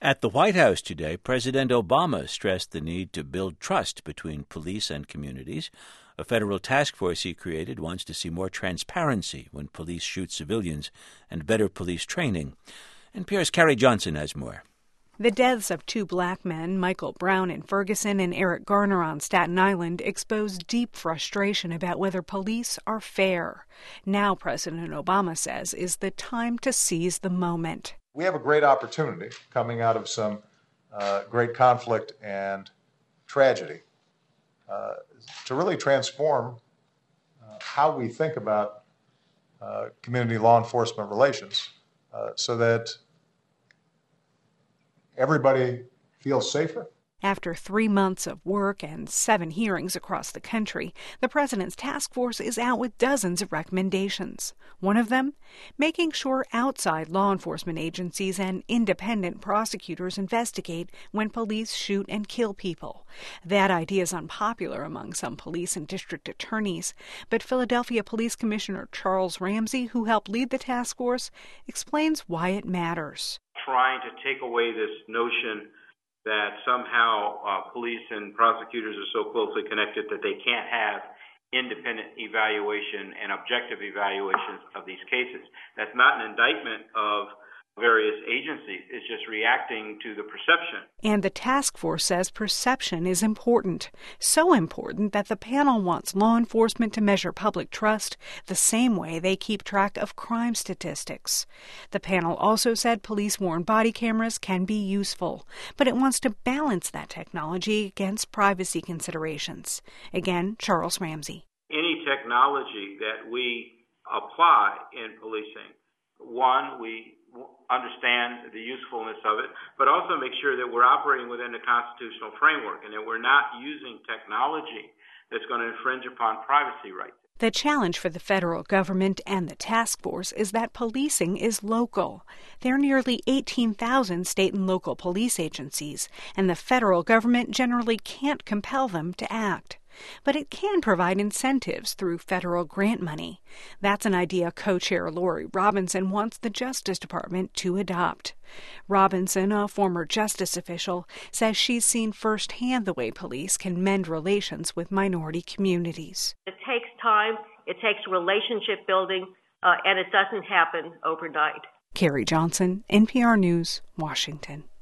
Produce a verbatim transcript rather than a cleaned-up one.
At the White House today, President Obama stressed the need to build trust between police and communities. A federal task force he created wants to see more transparency when police shoot civilians and better police training. N P R's Carrie Johnson has more. The deaths of two black men, Michael Brown in Ferguson and Eric Garner on Staten Island, exposed deep frustration about whether police are fair. Now, President Obama says, is the time to seize the moment. We have a great opportunity coming out of some uh, great conflict and tragedy uh, to really transform uh, how we think about uh, community law enforcement relations uh, so that everybody feels safer. After three months of work and seven hearings across the country, the president's task force is out with dozens of recommendations. One of them, making sure outside law enforcement agencies and independent prosecutors investigate when police shoot and kill people. That idea is unpopular among some police and district attorneys, but Philadelphia Police Commissioner Charles Ramsey, who helped lead the task force, explains why it matters. Trying to take away this notion that somehow uh, police and prosecutors are so closely connected that they can't have independent evaluation and objective evaluations of these cases. That's not an indictment of various agencies. It's just reacting to the perception. And the task force says perception is important. So important that the panel wants law enforcement to measure public trust the same way they keep track of crime statistics. The panel also said police-worn body cameras can be useful, but it wants to balance that technology against privacy considerations. Again, Charles Ramsey. Any technology that we apply in policing, one, we understand the usefulness of it, but also make sure that we're operating within the constitutional framework and that we're not using technology that's going to infringe upon privacy rights. The challenge for the federal government and the task force is that policing is local. There are nearly eighteen thousand state and local police agencies, and the federal government generally can't compel them to act. But it can provide incentives through federal grant money. That's an idea co-chair Lori Robinson wants the Justice Department to adopt. Robinson, a former justice official, says she's seen firsthand the way police can mend relations with minority communities. It takes time, it takes relationship building, uh, and it doesn't happen overnight. Carrie Johnson, N P R News, Washington.